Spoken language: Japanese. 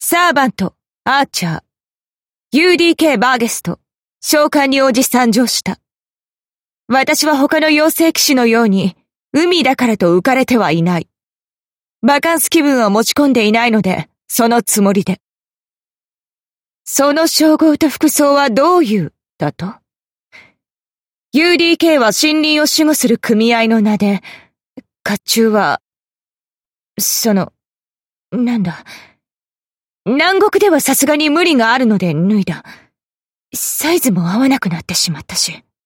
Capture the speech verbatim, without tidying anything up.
サーバント、アーチャー、ユーディーケー バーゲスト、召喚に応じ参上した。私は他の妖精騎士のように、海だからと浮かれてはいない。バカンス気分を持ち込んでいないので、そのつもりで。その称号と服装はどういう、だと？ ユーディーケー は森林を守護する組合の名で、甲冑は、その、なんだ。南国ではさすがに無理があるので脱いだ。サイズも合わなくなってしまったし。